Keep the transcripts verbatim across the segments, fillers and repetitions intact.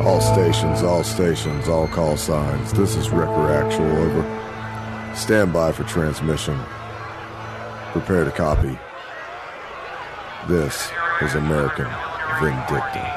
All stations, all stations, all call signs. This is Wrecker Actual, over. Stand by for transmission. Prepare to copy. This is American Vindicta.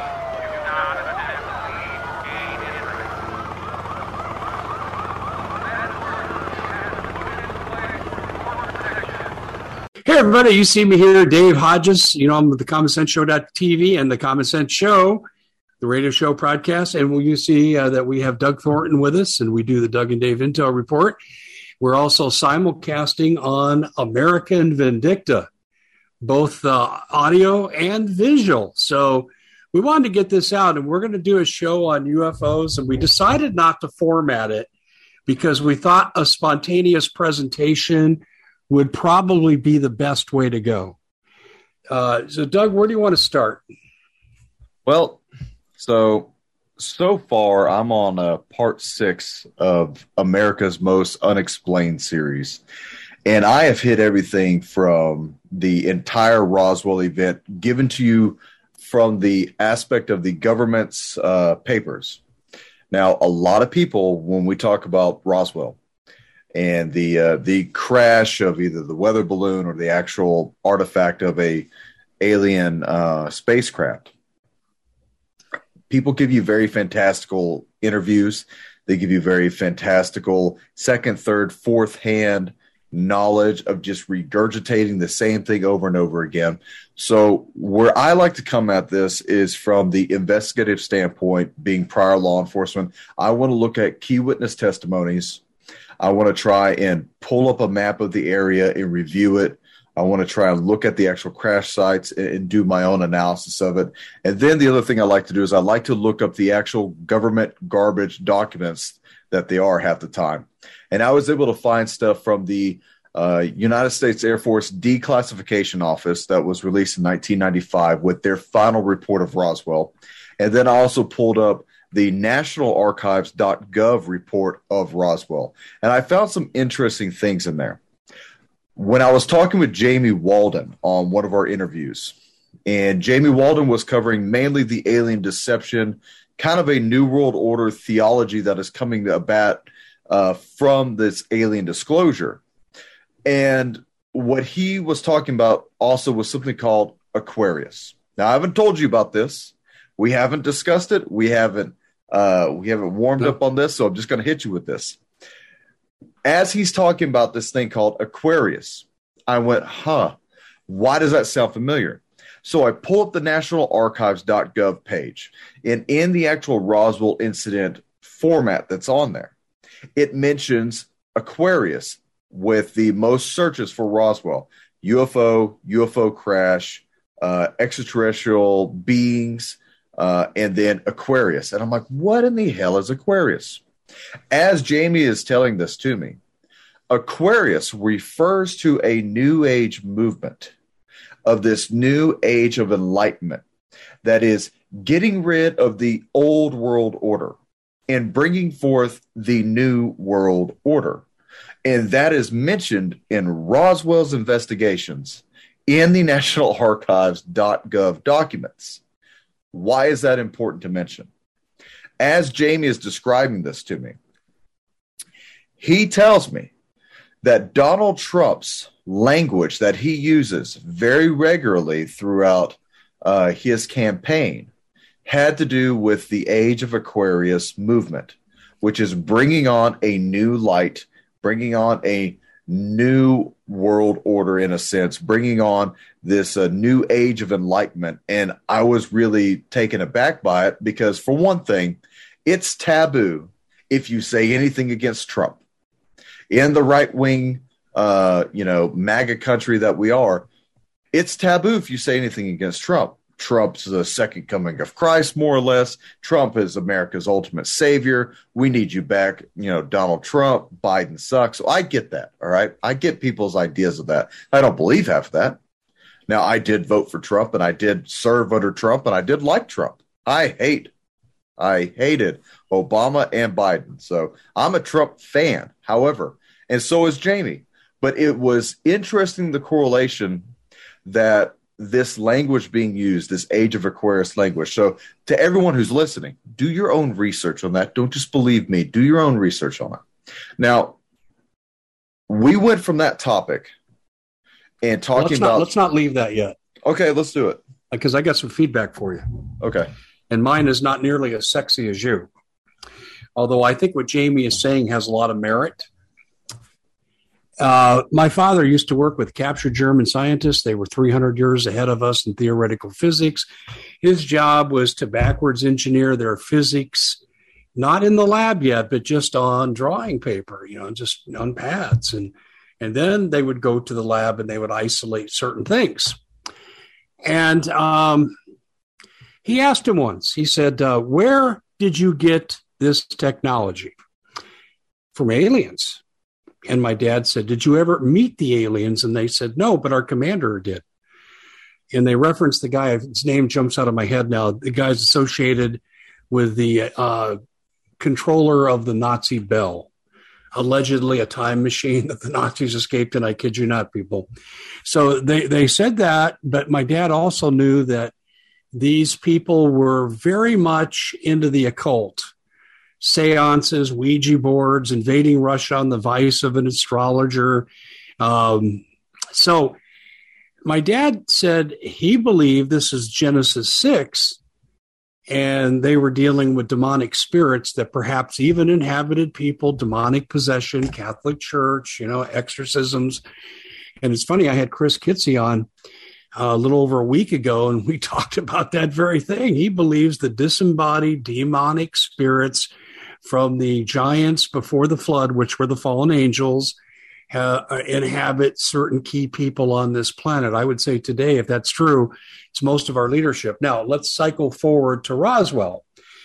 Hey everybody, you see me here, Dave Hodges. You know, I'm with the Common Sense Show dot T V and the Common Sense Show, the radio show podcast. And you see uh, that we have Doug Thornton with us, and we do the Doug and Dave Intel Report. We're also simulcasting on American Vindicta, both uh, audio and visual. So we wanted to get this out, and we're going to do a show on U F Os, and we decided not to format it because we thought a spontaneous presentation would probably be the best way to go. Uh, so, Doug, where do you want to start? Well, so so far I'm on uh, part six of America's Most Unexplained series, and I have hit everything from the entire Roswell event given to you from the aspect of the government's uh, papers. Now, a lot of people, when we talk about Roswell and the uh, the crash of either the weather balloon or the actual artifact of a alien uh, spacecraft, people give you very fantastical interviews. They give you very fantastical second, third, fourth hand knowledge of just regurgitating the same thing over and over again. So where I like to come at this is from the investigative standpoint, being prior law enforcement. I want to look at key witness testimonies. I want to try and pull up a map of the area and review it. I want to try and look at the actual crash sites and, and do my own analysis of it. And then the other thing I like to do is I like to look up the actual government garbage documents that they are half the time. And I was able to find stuff from the uh, United States Air Force Declassification Office that was released in nineteen ninety-five with their final report of Roswell. And then I also pulled up the National Archives dot gov report of Roswell. And I found some interesting things in there. When I was talking with Jamie Walden on one of our interviews, and Jamie Walden was covering mainly the alien deception, kind of a New World Order theology that is coming about uh, from this alien disclosure. And what he was talking about also was something called Aquarius. Now, I haven't told you about this. We haven't discussed it. We haven't Uh, we haven't warmed up on this, so I'm just going to hit you with this. As he's talking about this thing called Aquarius, I went, huh, why does that sound familiar? So I pull up the National Archives dot gov page, and in the actual Roswell incident format that's on there, it mentions Aquarius with the most searches for Roswell: U F O, U F O crash, uh, extraterrestrial beings, Uh, and then Aquarius. And I'm like, what in the hell is Aquarius? As Jamie is telling this to me, Aquarius refers to a new age movement of this new age of enlightenment that is getting rid of the old world order and bringing forth the new world order. And that is mentioned in Roswell's investigations in the National Archives dot gov documents. Why is that important to mention? As Jamie is describing this to me, he tells me that Donald Trump's language that he uses very regularly throughout uh, his campaign had to do with the Age of Aquarius movement, which is bringing on a new light, bringing on a new world order in a sense, bringing on this uh, new age of enlightenment. And I was really taken aback by it because, for one thing, it's taboo if you say anything against Trump. In the right-wing, uh, you know, MAGA country that we are, it's taboo if you say anything against Trump. Trump's the second coming of Christ, more or less. Trump is America's ultimate savior. We need you back. You know, Donald Trump, Biden sucks. So I get that. All right. I get people's ideas of that. I don't believe half of that. Now, I did vote for Trump, and I did serve under Trump, and I did like Trump. I hate, I hated Obama and Biden. So I'm a Trump fan, however, and so is Jamie. But it was interesting, the correlation that this language being used, this Age of Aquarius language. So to everyone who's listening, Do your own research on that. Don't just believe me. Do your own research on it. Now, we went from that topic and talking let's about. Not, let's not leave that yet. Okay, let's do it. Because I got some feedback for you. Okay. And mine is not nearly as sexy as you. Although I think what Jamie is saying has a lot of merit. Uh, my father used to work with captured German scientists. They were three hundred years ahead of us in theoretical physics. His job was to backwards engineer their physics, not in the lab yet, but just on drawing paper, you know, just on pads. And, and then they would go to the lab and they would isolate certain things. And um, he asked him once, he said, uh, where did you get this technology? From aliens. And my dad said, did you ever meet the aliens? And they said, no, but our commander did. And they referenced the guy, his name jumps out of my head now, the guy's associated with the uh, controller of the Nazi Bell, allegedly a time machine that the Nazis escaped in. I kid you not, people. So they, they said that, but my dad also knew that these people were very much into the occult. Seances, Ouija boards, invading Russia on the vice of an astrologer. Um, so my dad said he believed this is Genesis six, and they were dealing with demonic spirits that perhaps even inhabited people, demonic possession, Catholic Church, you know, exorcisms. And it's funny, I had Chris Kitsey on a little over a week ago, and we talked about that very thing. He believes the disembodied demonic spirits from the giants before the flood, which were the fallen angels, uh, inhabit certain key people on this planet. I would say today, if that's true, it's most of our leadership. Now, let's cycle forward to Roswell.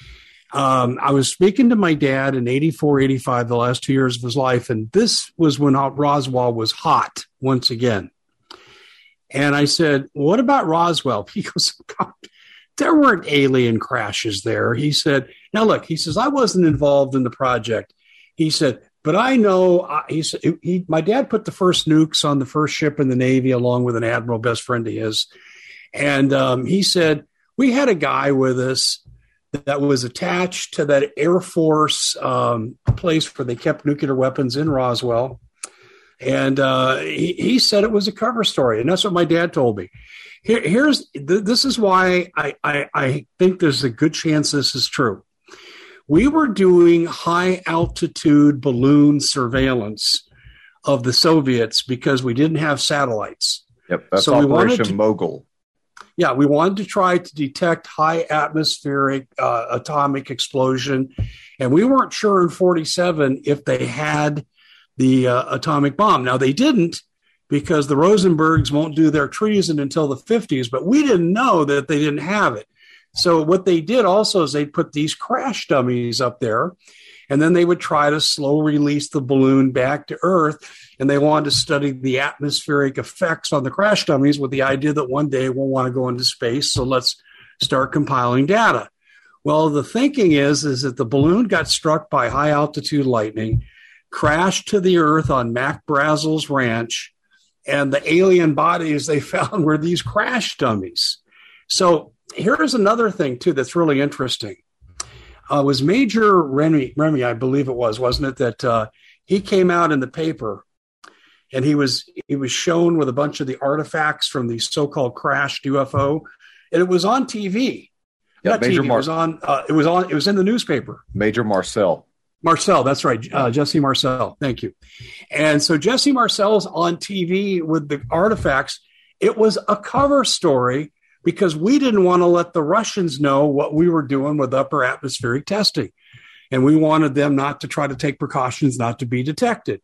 Um, I was speaking to my dad in eighty-four, eighty-five, the last two years of his life, and this was when Roswell was hot once again. And I said, what about Roswell? He goes, God, there weren't alien crashes there. He said, now look, he says, I wasn't involved in the project. He said, but I know, uh, he said, he, my dad put the first nukes on the first ship in the Navy along with an admiral best friend of his. And um, he said, we had a guy with us that was attached to that Air Force um, place where they kept nuclear weapons in Roswell. And uh, he, he said it was a cover story. And that's what my dad told me. Here, here's th- this is why I, I, I think there's a good chance this is true. We were doing high altitude balloon surveillance of the Soviets because we didn't have satellites. Yep, that's so Operation to, Mogul. Yeah, we wanted to try to detect high atmospheric uh, atomic explosion. And we weren't sure in forty-seven if they had the uh, atomic bomb. Now, they didn't, because the Rosenbergs won't do their treason until the fifties, but we didn't know that they didn't have it. So what they did also is they put these crash dummies up there, and then they would try to slow release the balloon back to Earth, and they wanted to study the atmospheric effects on the crash dummies with the idea that one day we'll want to go into space, so let's start compiling data. Well, the thinking is, is that the balloon got struck by high-altitude lightning, crashed to the Earth on Mac Brazel's ranch, and the alien bodies they found were these crash dummies. So here's another thing, too, that's really interesting. Uh, was Major Remy, Remy, I believe it was, wasn't it, that uh, he came out in the paper and he was he was shown with a bunch of the artifacts from the so-called crashed U F O, and it was on T V. Yeah, Not Major T V, Mar- it was on. Uh, it was on. It was in the newspaper. Major Marcel. Marcel, that's right. Uh, Jesse Marcel. Thank you. And so Jesse Marcel's on T V with the artifacts. It was a cover story because we didn't want to let the Russians know what we were doing with upper atmospheric testing. And we wanted them not to try to take precautions not to be detected.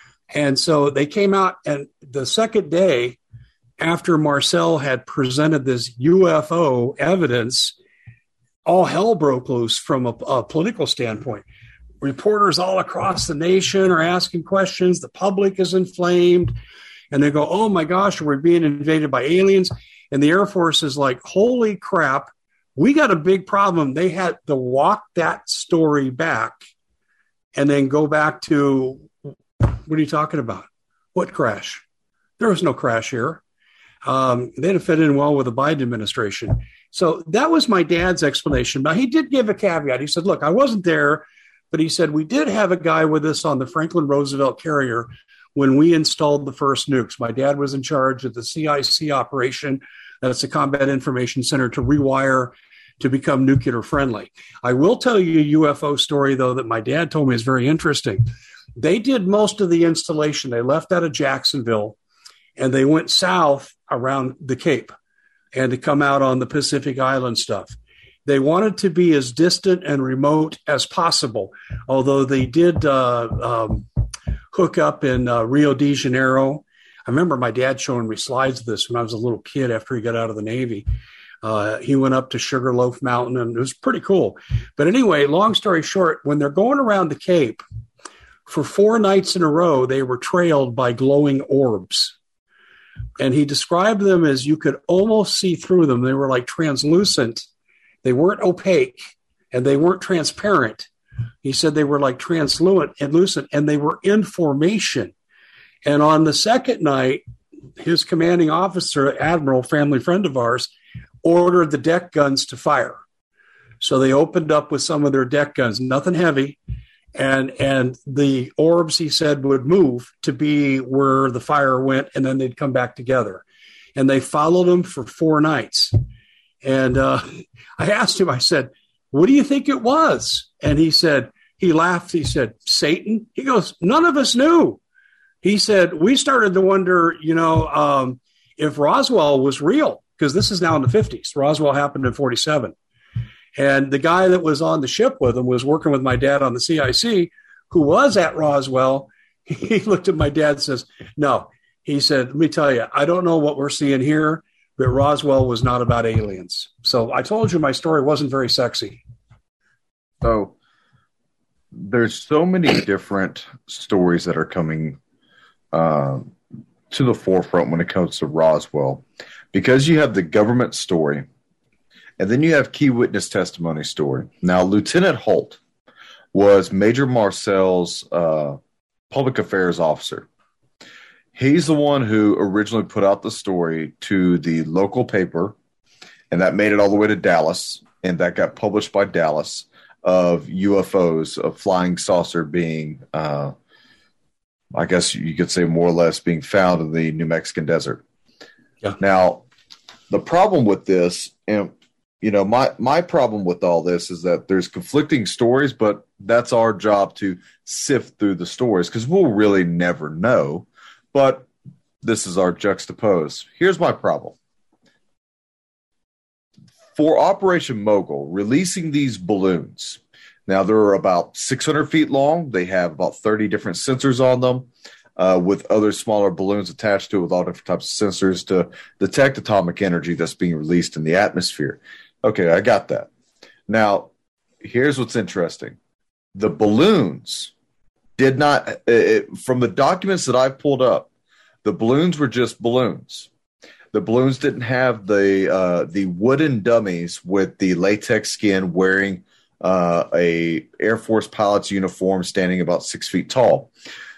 And so they came out, and the second day after Marcel had presented this U F O evidence, all hell broke loose from a, a political standpoint. Reporters all across the nation are asking questions. The public is inflamed. And they go, oh, my gosh, we're being invaded by aliens. And the Air Force is like, holy crap, we got a big problem. They had to walk that story back and then go back to, what are you talking about? What crash? There was no crash here. Um, they didn't fit in well with the Biden administration. So that was my dad's explanation. Now, he did give a caveat. He said, look, I wasn't there, but he said, we did have a guy with us on the Franklin Roosevelt carrier when we installed the first nukes. My dad was in charge of the C I C operation. That's the Combat Information Center to rewire to become nuclear friendly. I will tell you a U F O story, though, that my dad told me is very interesting. They did most of the installation. They left out of Jacksonville and they went south around the Cape and to come out on the Pacific Island stuff. They wanted to be as distant and remote as possible, although they did uh, um, hook up in uh, Rio de Janeiro. I remember my dad showing me slides of this when I was a little kid after he got out of the Navy. Uh, he went up to Sugarloaf Mountain, and it was pretty cool. But anyway, long story short, when they're going around the Cape, for four nights in a row, they were trailed by glowing orbs. And he described them as you could almost see through them. They were like translucent. They weren't opaque, and they weren't transparent. He said they were like translucent and lucent, and they were in formation. And on the second night, his commanding officer, Admiral, family friend of ours, ordered the deck guns to fire. So they opened up with some of their deck guns, nothing heavy. And and the orbs, he said, would move to be where the fire went, and then they'd come back together. And they followed them for four nights. And uh, I asked him, I said, what do you think it was? And he said, he laughed. He said, Satan? He goes, none of us knew. He said, we started to wonder, you know, um, if Roswell was real, because this is now in the fifties. Roswell happened in forty-seven. And the guy that was on the ship with him was working with my dad on the C I C, who was at Roswell. He looked at my dad and says, no. He said, let me tell you, I don't know what we're seeing here, but Roswell was not about aliens. So I told you my story wasn't very sexy. So there's so many different stories that are coming uh, to the forefront when it comes to Roswell, because you have the government story, and then you have key witness testimony story. Now, Lieutenant Holt was Major Marcel's uh, public affairs officer. He's the one who originally put out the story to the local paper, and that made it all the way to Dallas, and that got published by Dallas, of U F Os, of flying saucer being, uh, I guess you could say more or less, being found in the New Mexican desert. Yeah. Now, the problem with this, and you know, my, my problem with all this is that there's conflicting stories, but that's our job to sift through the stories because we'll really never know. But this is our juxtapose. Here's my problem. For Operation Mogul, releasing these balloons, now they're about six hundred feet long. They have about thirty different sensors on them, uh, with other smaller balloons attached to it with all different types of sensors to detect atomic energy that's being released in the atmosphere. Okay, I got that. Now, here's what's interesting. The balloons did not, it, from the documents that I've pulled up, the balloons were just balloons. The balloons didn't have the uh, the wooden dummies with the latex skin wearing uh, a Air Force pilot's uniform standing about six feet tall.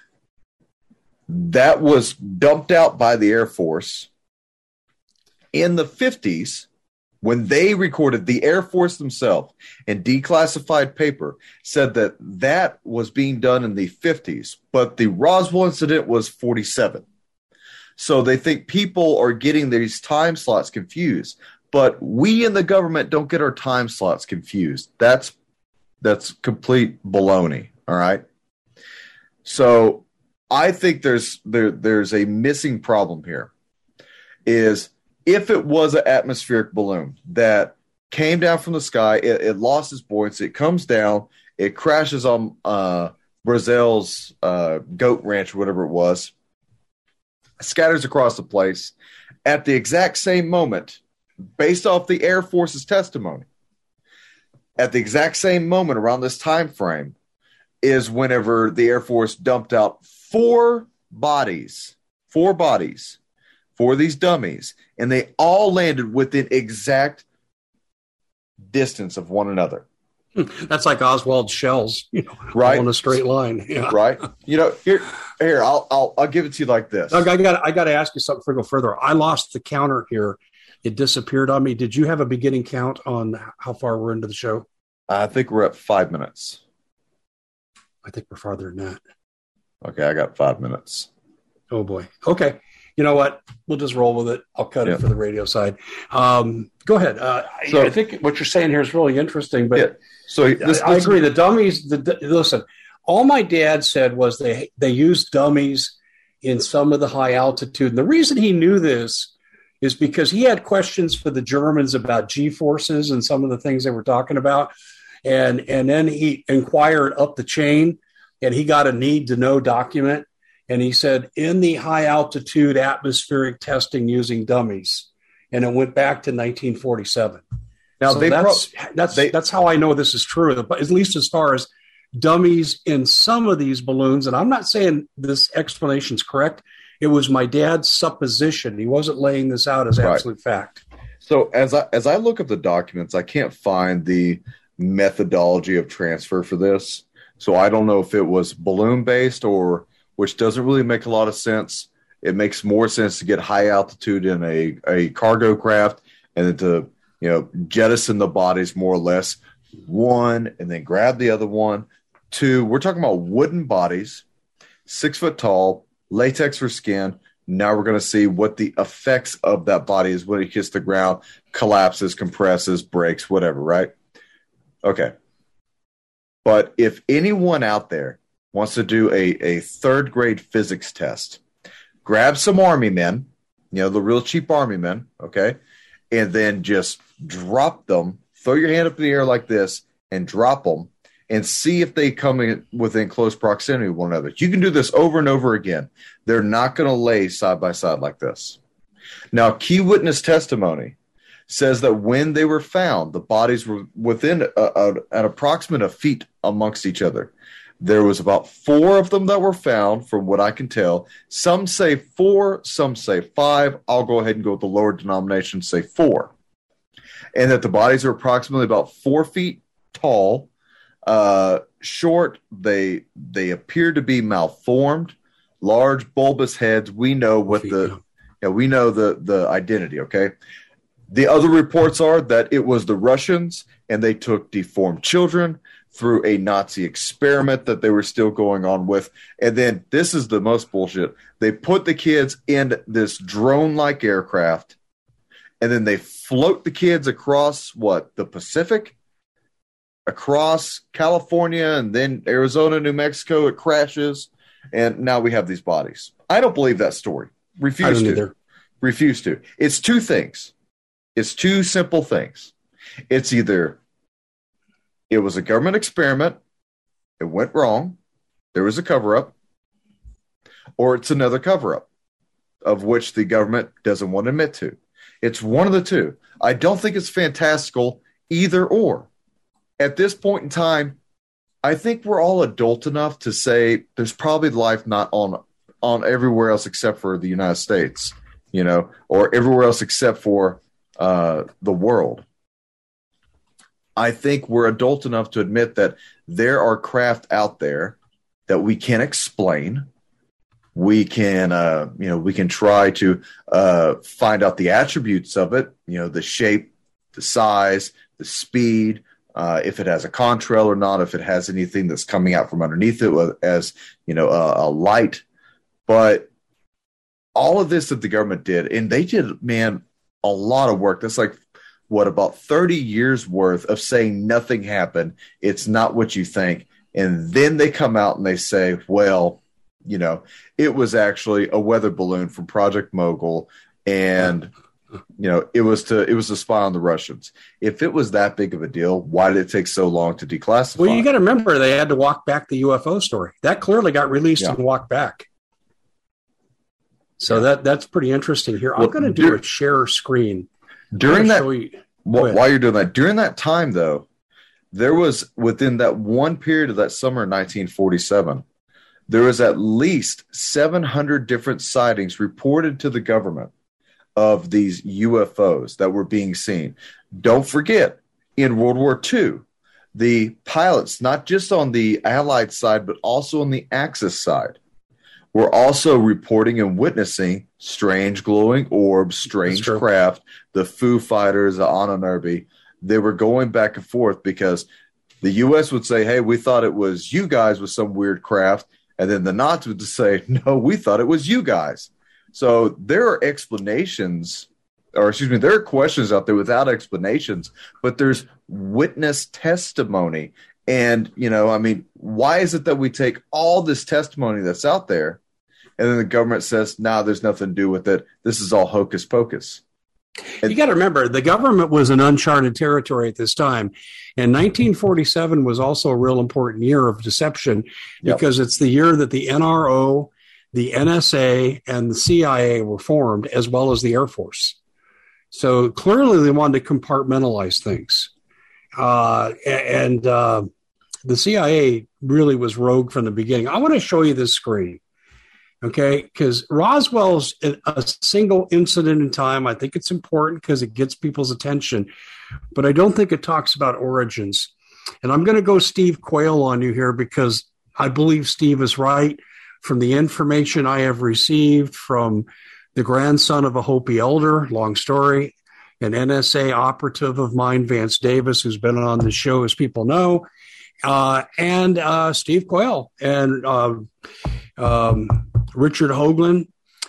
That was dumped out by the Air Force in the fifties when they recorded. The Air Force themselves in declassified paper said that that was being done in the fifties, but the Roswell incident was forty-seven. So they think people are getting these time slots confused, but we in the government don't get our time slots confused. That's that's complete baloney. All right. So I think there's there there's a missing problem here. Is if it was an atmospheric balloon that came down from the sky, it, it lost its buoyancy, it comes down, it crashes on uh, Brazil's uh, goat ranch, or whatever it was, scatters across the place at the exact same moment, based off the Air Force's testimony. At the exact same moment around this time frame is whenever the Air Force dumped out four bodies, four bodies for these dummies, and they all landed within exact distance of one another. That's like Oswald shells, you know, right? On a straight line, yeah. Right? You know, here, here, I'll, I'll, I'll give it to you like this. Doug, I got, I got to ask you something before we go further. I lost the counter here it disappeared on me. Did you have a beginning count on how far we're into the show? I think we're at five minutes. I think we're farther than that. Okay, I got five minutes. Oh, boy. Okay. You know what? We'll just roll with it. I'll cut yeah. it for the radio side. Um, go ahead. Uh, so, I think what you're saying here is really interesting. But yeah. so this, I, I agree. The dummies, the, listen, all my dad said was they, they used dummies in some of the high altitude. And the reason he knew this is because he had questions for the Germans about G-forces and some of the things they were talking about. And, and then he inquired up the chain, and he got a need-to-know document. And he said, in the high-altitude atmospheric testing using dummies. And it went back to nineteen forty-seven. Now, so they that's, pro- that's, they, that's how I know this is true, at least as far as dummies in some of these balloons. And I'm not saying this explanation is correct. It was my dad's supposition. He wasn't laying this out as absolute right. fact. So as I, as I look at the documents, I can't find the methodology of transfer for this. So I don't know if it was balloon-based or – which doesn't really make a lot of sense. It makes more sense to get high altitude in a, a cargo craft and then to, you know, jettison the bodies more or less. One, and then grab the other one. Two, we're talking about wooden bodies, six foot tall, latex for skin. Now we're going to see what the effects of that body is when it hits the ground, collapses, compresses, breaks, whatever, right? Okay. But if anyone out there wants to do a, a third grade physics test, grab some army men, you know, the real cheap army men, okay, and then just drop them, throw your hand up in the air like this and drop them and see if they come in within close proximity of one another. You can do this over and over again. They're not going to lay side by side like this. Now, key witness testimony says that when they were found, the bodies were within a, a, an approximate of feet amongst each other. There was about four of them that were found, from what I can tell. Some say four, some say five. I'll go ahead and go with the lower denomination, say four. And that the bodies are approximately about four feet tall, uh, short. They they appear to be malformed, large bulbous heads. We know what the yeah, we know the the identity. Okay. The other reports are that it was the Russians, and they took deformed children through a Nazi experiment that they were still going on with. And then this is the most bullshit. They put the kids in this drone-like aircraft, and then they float the kids across, what, the Pacific? Across California, and then Arizona, New Mexico, it crashes, and now we have these bodies. I don't believe that story. Refuse to. Either. Refuse to. It's two things. It's two simple things. It's either it was a government experiment, it went wrong, there was a cover-up, or it's another cover-up of which the government doesn't want to admit to. It's one of the two. I don't think it's fantastical either or. At this point in time, I think we're all adult enough to say there's probably life not on on everywhere else except for the United States, you know, or everywhere else except for uh, the world. I think we're adult enough to admit that there are craft out there that we can't explain. We can, uh, you know, we can try to uh, find out the attributes of it, you know, the shape, the size, the speed, uh, if it has a contrail or not, if it has anything that's coming out from underneath it as, you know, a, a light. But all of this that the government did, and they did, man, a lot of work. That's like, what, about thirty years worth of saying nothing happened. It's not what you think. And then they come out and they say, well, you know, it was actually a weather balloon from Project Mogul. And, you know, it was to, it was to spy on the Russians. If it was that big of a deal, why did it take so long to declassify? Well, you got to remember they had to walk back the U F O story. That clearly got released yeah. and walked back. So yeah. that that's pretty interesting here. I'm well, going to do a share screen. During that, well, while you're doing that, during that time, though, there was, within that one period of that summer in nineteen forty-seven, there was at least seven hundred different sightings reported to the government of these U F Os that were being seen. Don't forget, in World War Two, the pilots, not just on the Allied side, but also on the Axis side, were also reporting and witnessing strange glowing orbs, strange craft, the Foo Fighters, the Anunnaki. They were going back and forth because the U S would say, hey, we thought it was you guys with some weird craft. And then the Nazis would say, no, we thought it was you guys. So there are explanations, or excuse me, there are questions out there without explanations, but there's witness testimony. And, you know, I mean, why is it that we take all this testimony that's out there and then the government says, no, nah, there's nothing to do with it. This is all hocus pocus. You got to remember, the government was in uncharted territory at this time. And nineteen forty-seven was also a real important year of deception because yep. it's the year that the N R O, the N S A, and the C I A were formed, as well as the Air Force. So clearly they wanted to compartmentalize things. Uh, and uh, the C I A really was rogue from the beginning. I want to show you this screen. Okay, because Roswell's a single incident in time. I think it's important because it gets people's attention, but I don't think it talks about origins. And I'm going to go Steve Quayle on you here because I believe Steve is right. From the information I have received from the grandson of a Hopi elder, long story, an N S A operative of mine, Vance Davis, who's been on the show, as people know, uh, and uh, Steve Quayle and uh, um, Richard Hoagland.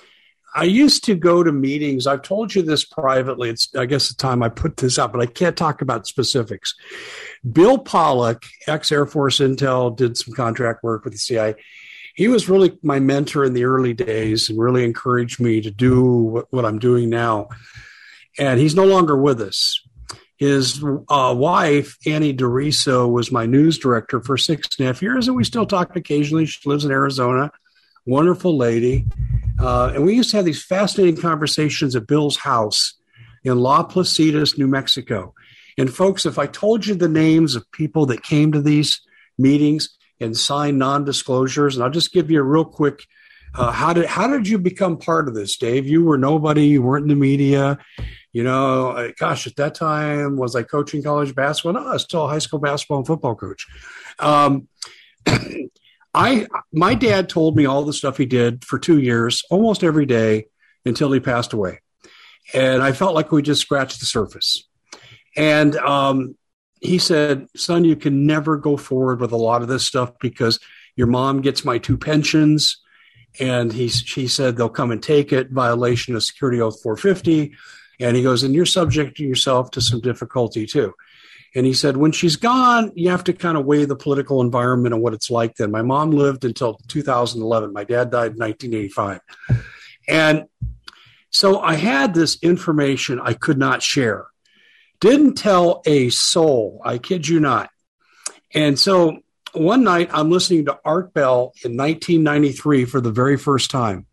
I used to go to meetings. I've told you this privately. It's, I guess, the time I put this up, but I can't talk about specifics. Bill Pollock, ex-Air Force Intel, did some contract work with the C I A. He was really my mentor in the early days and really encouraged me to do what, what I'm doing now. And he's no longer with us. His uh, wife, Annie DeRiso, was my news director for six and a half years, and we still talk occasionally. She lives in Arizona. Wonderful lady. Uh, and we used to have these fascinating conversations at Bill's house in La Placitas, New Mexico. And folks, if I told you the names of people that came to these meetings and signed non-disclosures, and I'll just give you a real quick, uh, how did how did you become part of this, Dave? You were nobody. You weren't in the media. You know, gosh, at that time, was I coaching college basketball? No, I was still a high school basketball and football coach. Um, I, my dad told me all the stuff he did for two years, almost every day until he passed away. And I felt like we just scratched the surface. And um, he said, son, you can never go forward with a lot of this stuff because your mom gets my two pensions. And he, she said, they'll come and take it, violation of Security Oath four fifty. And he goes, and you're subjecting yourself to some difficulty too. And he said, when she's gone, you have to kind of weigh the political environment and what it's like then. My mom lived until two thousand eleven. My dad died in nineteen eighty-five. And so I had this information I could not share. Didn't tell a soul. I kid you not. And so one night I'm listening to Art Bell in nineteen ninety-three for the very first time.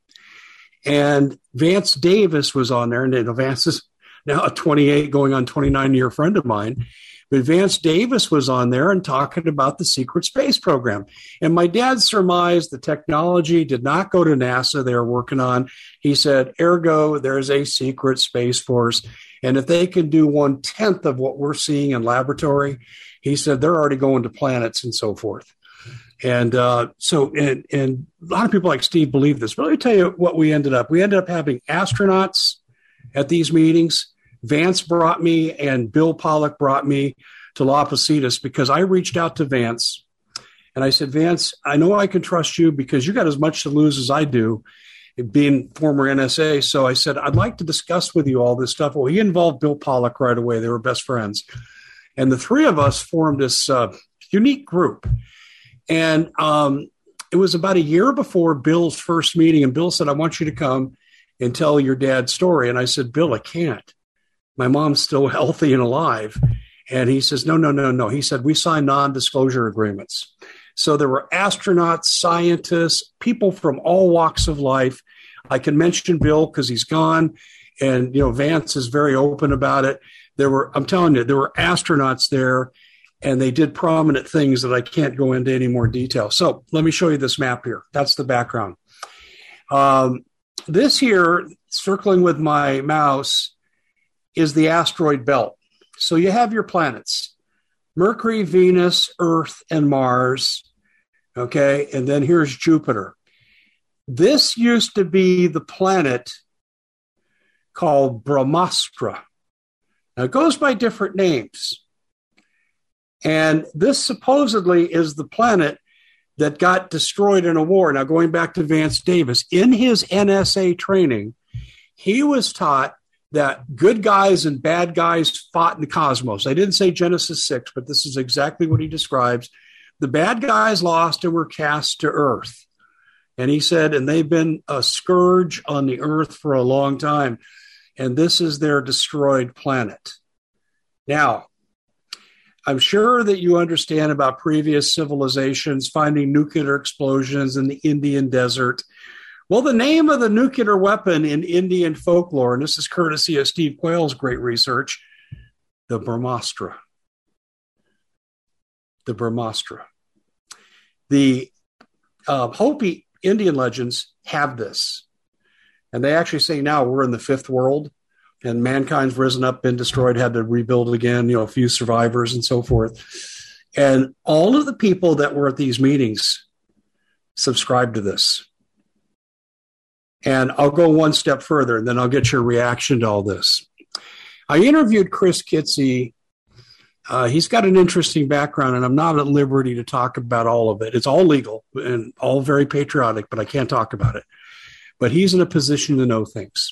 And Vance Davis was on there. And you know, Vance is now a twenty-eight going on twenty-nine year friend of mine. But Vance Davis was on there and talking about the secret space program. And my dad surmised the technology did not go to NASA they were working on. He said, ergo, there's a secret space force. And if they can do one tenth of what we're seeing in laboratory, he said they're already going to planets and so forth. And uh, so, and, and a lot of people like Steve believe this. But let me tell you what we ended up. We ended up having astronauts at these meetings. Vance brought me and Bill Pollock brought me to La Placitas because I reached out to Vance and I said, Vance, I know I can trust you because you got as much to lose as I do being former N S A. So I said, I'd like to discuss with you all this stuff. Well, he involved Bill Pollock right away. They were best friends. And the three of us formed this uh, unique group. And um, it was about a year before Bill's first meeting. And Bill said, I want you to come and tell your dad's story. And I said, Bill, I can't. My mom's still healthy and alive. And he says, no, no, no, no. He said, we signed non-disclosure agreements. So there were astronauts, scientists, people from all walks of life. I can mention Bill because he's gone. And, you know, Vance is very open about it. There were, I'm telling you, there were astronauts there and they did prominent things that I can't go into any more detail. So let me show you this map here. That's the background. Um, this here, circling with my mouse, is the asteroid belt. So you have your planets, Mercury, Venus, Earth, and Mars. Okay. And then here's Jupiter. This used to be the planet called Brahmastra. Now, it goes by different names. And this supposedly is the planet that got destroyed in a war. Now, going back to Vance Davis, in his N S A training, he was taught that good guys and bad guys fought in the cosmos. I didn't say Genesis six, but this is exactly what he describes. The bad guys lost and were cast to earth. And he said, and they've been a scourge on the earth for a long time. And this is their destroyed planet. Now, I'm sure that you understand about previous civilizations finding nuclear explosions in the Indian desert. Well, the name of the nuclear weapon in Indian folklore, and this is courtesy of Steve Quayle's great research, the Brahmastra. The Brahmastra. The uh, Hopi Indian legends have this. And they actually say now we're in the fifth world and mankind's risen up, been destroyed, had to rebuild again, you know, a few survivors and so forth. And all of the people that were at these meetings subscribed to this. And I'll go one step further, and then I'll get your reaction to all this. I interviewed Chris Kitsy. Uh, he's got an interesting background, and I'm not at liberty to talk about all of it. It's all legal and all very patriotic, but I can't talk about it. But he's in a position to know things.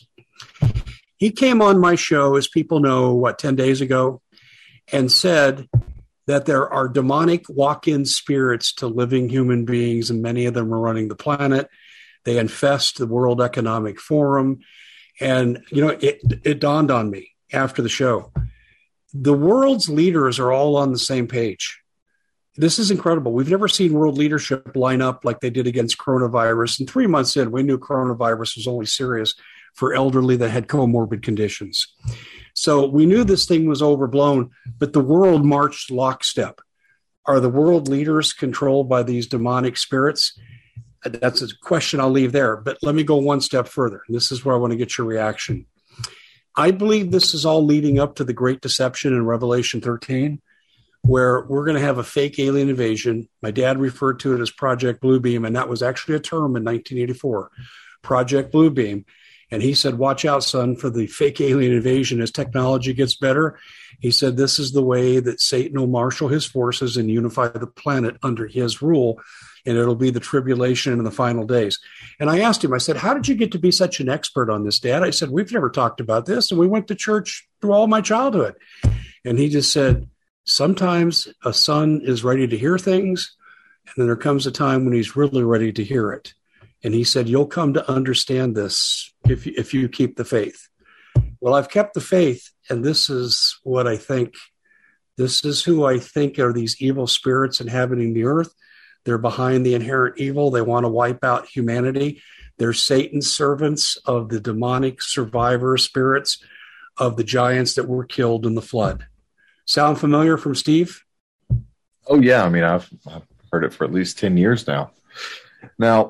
He came on my show, as people know, what, ten days ago, and said that there are demonic walk-in spirits to living human beings, and many of them are running the planet. They infest the World Economic Forum. And, you know, it, it dawned on me after the show. The world's leaders are all on the same page. This is incredible. We've never seen world leadership line up like they did against coronavirus. And three months in, we knew coronavirus was only serious for elderly that had comorbid conditions. So we knew this thing was overblown, but the world marched lockstep. Are the world leaders controlled by these demonic spirits? That's a question I'll leave there. But let me go one step further. This is where I want to get your reaction. I believe this is all leading up to the Great Deception in Revelation thirteen, where we're going to have a fake alien invasion. My dad referred to it as Project Bluebeam, and that was actually a term in nineteen eighty-four, Project Bluebeam. And he said, watch out, son, for the fake alien invasion as technology gets better. He said, this is the way that Satan will marshal his forces and unify the planet under his rule, and it'll be the tribulation in the final days. And I asked him, I said, how did you get to be such an expert on this, Dad? I said, we've never talked about this, and we went to church through all my childhood. And he just said, sometimes a son is ready to hear things, and then there comes a time when he's really ready to hear it. And he said, you'll come to understand this if, if you keep the faith. Well, I've kept the faith, and this is what I think. This is who I think are these evil spirits inhabiting the earth. They're behind the inherent evil. They want to wipe out humanity. They're Satan's servants of the demonic survivor spirits of the giants that were killed in the flood. Sound familiar from Steve? Oh, yeah. I mean, I've, I've heard it for at least ten years now. Now,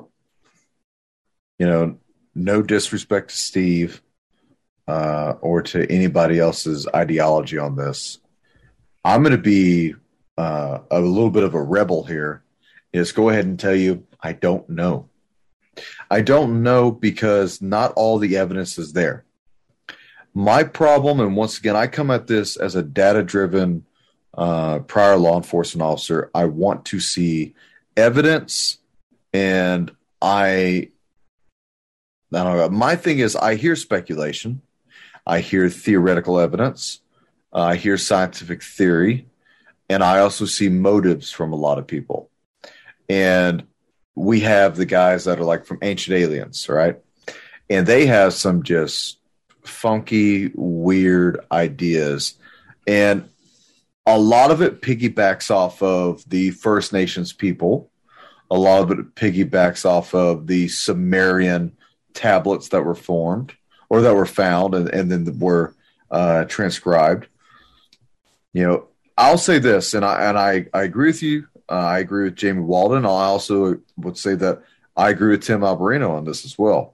you know, no disrespect to Steve uh, or to anybody else's ideology on this. I'm going to be uh, a little bit of a rebel here. Is go ahead and tell you I don't know. I don't know because not all the evidence is there. My problem, and once again, I come at this as a data-driven uh, prior law enforcement officer. I want to see evidence, and I, I don't know. My thing is I hear speculation. I hear theoretical evidence. Uh, I hear scientific theory, and I also see motives from a lot of people. And we have the guys that are like from Ancient Aliens, right? And they have some just funky, weird ideas. And a lot of it piggybacks off of the First Nations people. A lot of it piggybacks off of the Sumerian tablets that were formed or that were found and, and then were uh, transcribed. You know, I'll say this, and I and I, I agree with you. Uh, I agree with Jamie Walden. I also would say that I agree with Tim Alberino on this as well.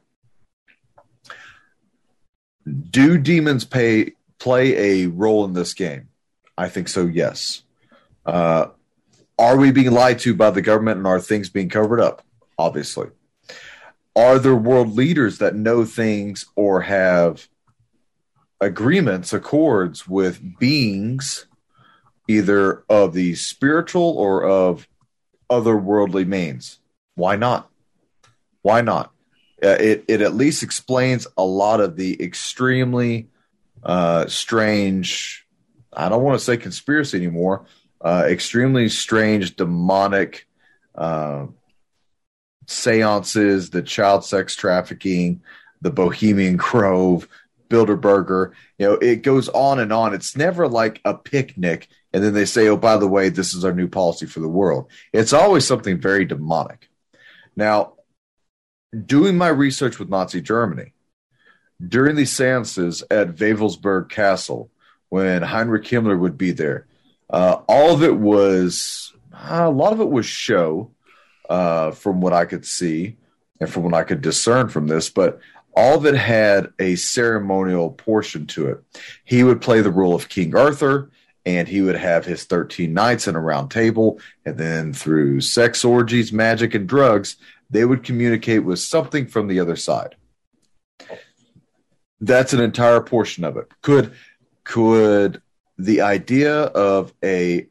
Do demons pay, play a role in this game? I think so, yes. Uh, are we being lied to by the government, and are things being covered up? Obviously. are there world leaders that know things or have agreements, accords with beings, either of the spiritual or of otherworldly means? Why not? Why not? Uh, it, it at least explains a lot of the extremely uh, strange, I don't want to say conspiracy anymore, uh, extremely strange demonic uh, seances, the child sex trafficking, the Bohemian Grove, Bilderberger. You know, it goes on and on. It's never like a picnic and then they say, oh, by the way, this is our new policy for the world. It's always something very demonic. Now, doing my research with Nazi Germany, during these seances at Wewelsburg Castle, when Heinrich Himmler would be there, uh, all of it was, uh, a lot of it was show, uh, from what I could see and from what I could discern from this, but all of it had a ceremonial portion to it. He would play the role of King Arthur, and he would have his thirteen knights in a round table, and then through sex orgies, magic, and drugs, they would communicate with something from the other side. That's an entire portion of it. Could, could the idea of a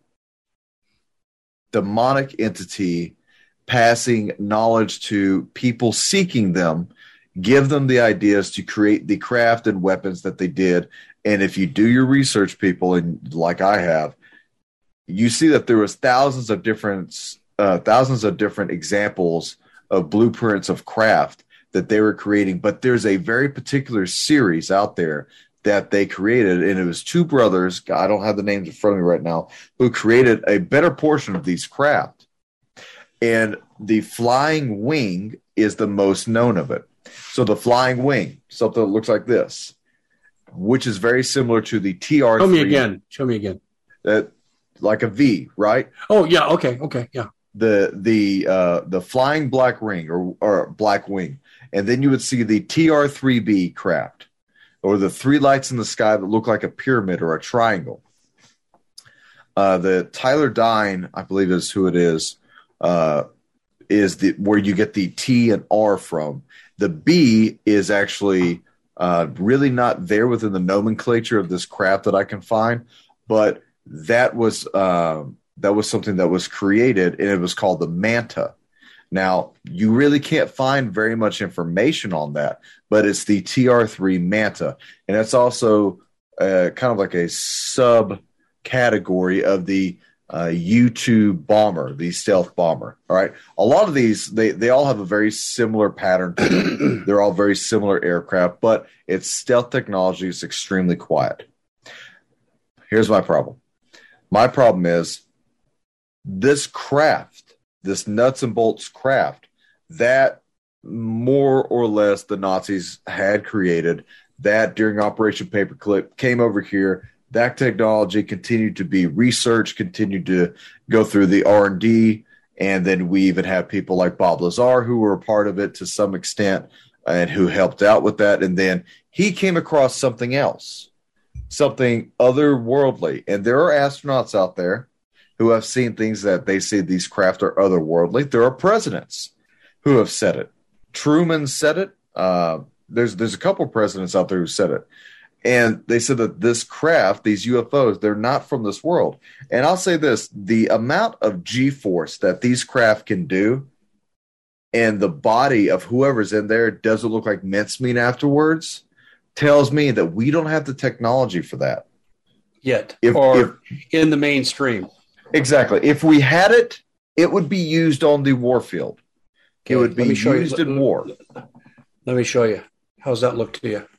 demonic entity passing knowledge to people seeking them give them the ideas to create the craft and weapons that they did? And if you do your research, people, and like I have, you see that there was thousands of different uh, thousands of different examples of blueprints of craft that they were creating. But there's a very particular series out there that they created, and it was two brothers, I don't have the names in front of me right now, who created a better portion of these craft. And the flying wing is the most known of it. So the flying wing, something that looks like this, which is very similar to the T R three. Show me again. Show me again. Uh, like a V, right? Oh, yeah. Okay. Okay. Yeah. The the uh, the flying black ring or, or black wing. And then you would see the T R three B craft, or the three lights in the sky that look like a pyramid or a triangle. Uh, the Tyler Dine, I believe is who it is, uh, is the where you get the T and R from. The B is actually uh, really not there within the nomenclature of this craft that I can find, but that was uh, that was something that was created, and it was called the Manta. Now, you really can't find very much information on that, but it's the T R three Manta, and it's also uh, kind of like a subcategory of the uh, U two bomber, the stealth bomber. All right, a lot of these they they all have a very similar pattern to them. They're all very similar aircraft, but it's stealth technology. It's extremely quiet. Here's my problem. My problem is this craft, this nuts and bolts craft that more or less the Nazis had created, that during Operation Paperclip came over here. That technology continued to be researched, continued to go through the R and D, and then we even have people like Bob Lazar who were a part of it to some extent and who helped out with that. And then he came across something else, something otherworldly. And there are astronauts out there who have seen things that they say these craft are otherworldly. There are presidents who have said it. Truman said it. Uh, there's there's a couple presidents out there who said it. And they said that this craft, these U F Os, they're not from this world. And I'll say this, the amount of G-force that these craft can do and the body of whoever's in there doesn't look like mincemeat afterwards tells me that we don't have the technology for that. Yet. If, or if, in the mainstream. Exactly. If we had it, it would be used on the warfield. Okay, it would be used you. in war. Let me show you. How's that look to you?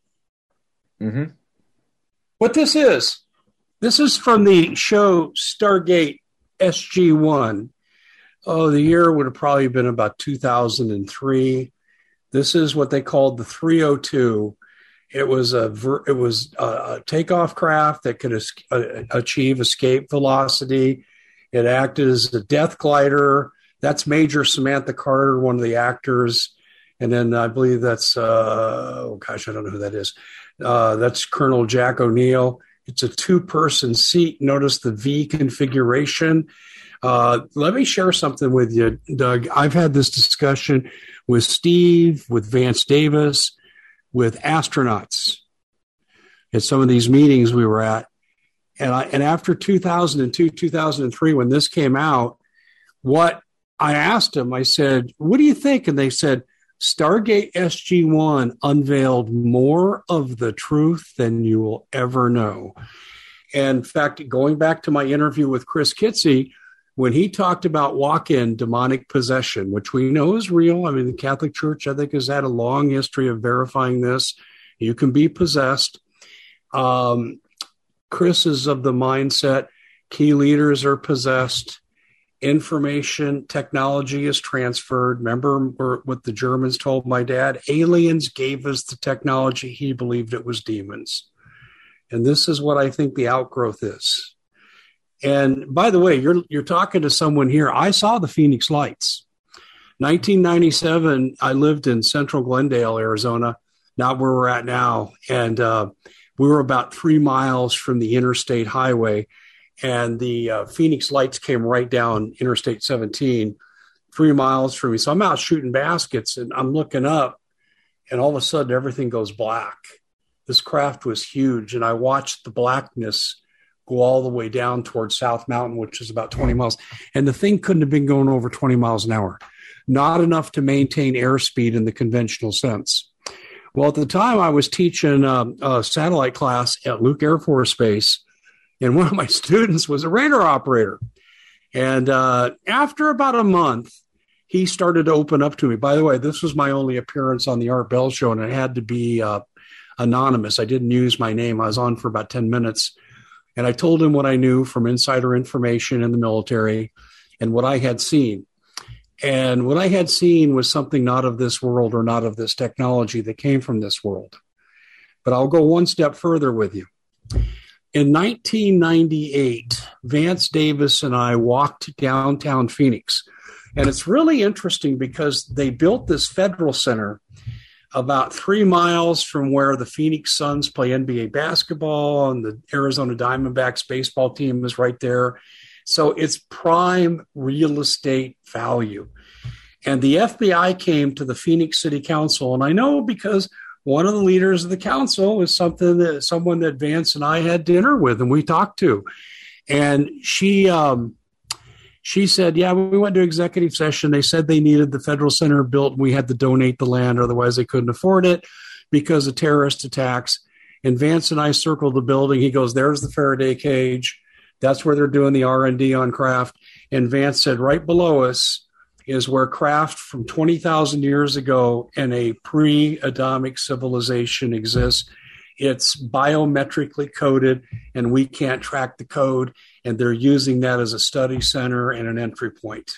Mm-hmm. What this is, this is from the show Stargate S G one. Oh, the year would have probably been about two thousand three. This is what they called the three oh two. It was a it was a takeoff craft that could es- achieve escape velocity. It acted as a death glider. That's Major Samantha Carter, one of the actors. And then I believe that's, uh, oh gosh, I don't know who that is. Uh, that's Colonel Jack O'Neill. It's a two-person seat. Notice the V configuration. Uh, let me share something with you, Doug. I've had this discussion with Steve, with Vance Davis, with astronauts at some of these meetings we were at. And, I, and after two thousand two, two thousand three, when this came out, what I asked them, I said, what do you think? And they said, Stargate S G one unveiled more of the truth than you will ever know. And in fact, going back to my interview with Chris Kitsey, when he talked about walk-in demonic possession, which we know is real. I mean, the Catholic Church, I think, has had a long history of verifying this. You can be possessed. Um, Chris is of the mindset key leaders are possessed. Information technology is transferred. Remember what the Germans told my dad? Aliens gave us the technology. He believed it was demons. And this is what I think the outgrowth is. And by the way, you're you're talking to someone here. I saw the Phoenix Lights. nineteen ninety-seven, I lived in central Glendale, Arizona, not where we're at now. And uh, we were about three miles from the interstate highway. And the uh, Phoenix Lights came right down Interstate seventeen, three miles from me. So I'm out shooting baskets, and I'm looking up, and all of a sudden everything goes black. This craft was huge, and I watched the blackness go all the way down towards South Mountain, which is about twenty miles. And the thing couldn't have been going over twenty miles an hour, not enough to maintain airspeed in the conventional sense. Well, at the time, I was teaching um, a satellite class at Luke Air Force Base, and one of my students was a radar operator. And uh, after about a month, he started to open up to me. By the way, this was my only appearance on the Art Bell Show, and it had to be uh, anonymous. I didn't use my name. I was on for about ten minutes. And I told him what I knew from insider information in the military and what I had seen. And what I had seen was something not of this world or not of this technology that came from this world. But I'll go one step further with you. In nineteen ninety-eight, Vance Davis and I walked downtown Phoenix. And it's really interesting because they built this Federal Center about three miles from where the Phoenix Suns play N B A basketball, and the Arizona Diamondbacks baseball team is right there. So it's prime real estate value. And the F B I came to the Phoenix City Council, and I know because one of the leaders of the council is something that someone that Vance and I had dinner with and we talked to. And she um, she said, yeah, we went to executive session. They said they needed the Federal Center built, and we had to donate the land. Otherwise, they couldn't afford it because of terrorist attacks. And Vance and I circled the building. He goes, there's the Faraday cage. That's where they're doing the R and D on craft. And Vance said, right below us is where craft from twenty thousand years ago and a pre-Adamic civilization exists. It's biometrically coded, and we can't track the code, and they're using that as a study center and an entry point.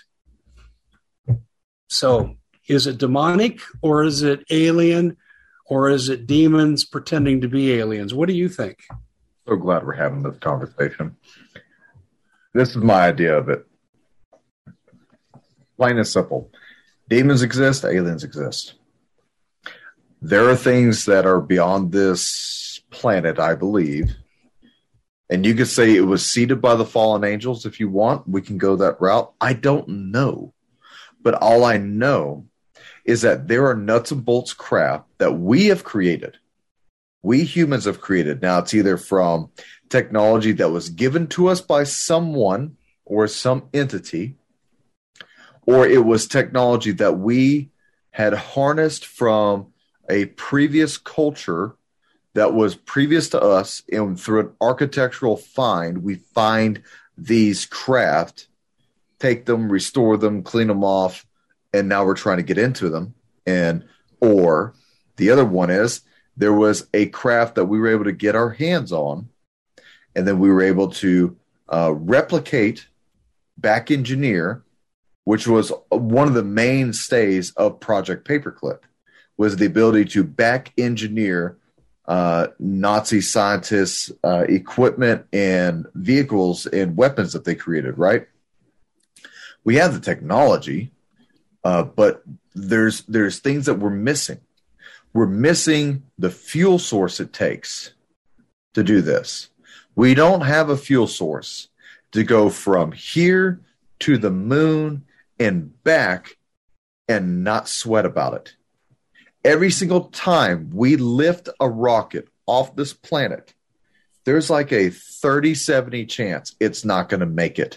So is it demonic, or is it alien, or is it demons pretending to be aliens? What do you think? So glad we're having this conversation. This is my idea of it. Plain and simple. Demons exist, aliens exist. There are things that are beyond this planet, I believe. And you could say it was seeded by the fallen angels if you want. We can go that route. I don't know. But all I know is that there are nuts and bolts crap that we have created. We humans have created. Now, it's either from technology that was given to us by someone or some entity, or it was technology that we had harnessed from a previous culture that was previous to us, and through an architectural find, we find these craft, take them, restore them, clean them off, and now we're trying to get into them. And or the other one is there was a craft that we were able to get our hands on, and then we were able to uh, replicate, back engineer, which was one of the mainstays of Project Paperclip, was the ability to back engineer uh, Nazi scientists' uh, equipment and vehicles and weapons that they created, right? We have the technology, uh, but there's there's things that we're missing. We're missing the fuel source it takes to do this. We don't have a fuel source to go from here to the moon and back and not sweat about it. Every single time we lift a rocket off this planet, there's like a thirty seventy chance it's not going to make it.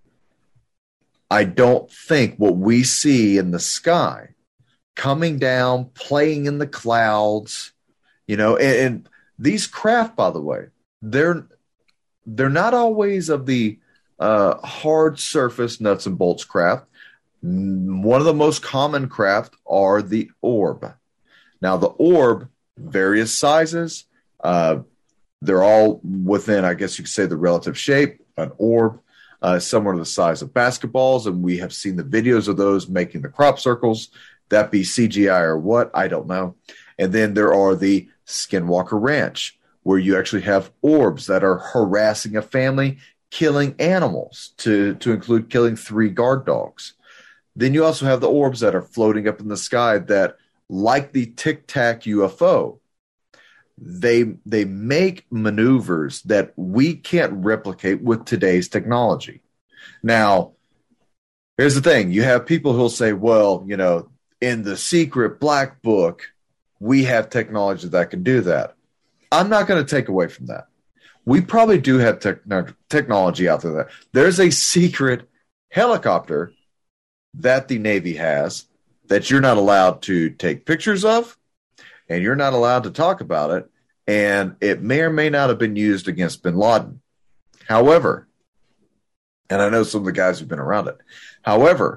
I don't think what we see in the sky coming down, playing in the clouds, you know, and, and these craft, by the way, they're they're not always of the uh, hard surface nuts and bolts craft. One of the most common craft are the orb. Now, the orb, various sizes, uh, they're all within, I guess you could say, the relative shape. An orb, uh, somewhere the size of basketballs, and we have seen the videos of those making the crop circles. That be C G I or what, I don't know. And then there are the Skinwalker Ranch, where you actually have orbs that are harassing a family, killing animals, to, to include killing three guard dogs. Then you also have the orbs that are floating up in the sky that, like the Tic Tac U F O, they they make maneuvers that we can't replicate with today's technology. Now, here's the thing. You have people who'll say, well, you know, in the secret black book, we have technology that can do that. I'm not going to take away from that. We probably do have te- technology out there. That there's a secret helicopter that the Navy has that you're not allowed to take pictures of, and you're not allowed to talk about it, and it may or may not have been used against bin Laden. However, and I know some of the guys who've been around it, however,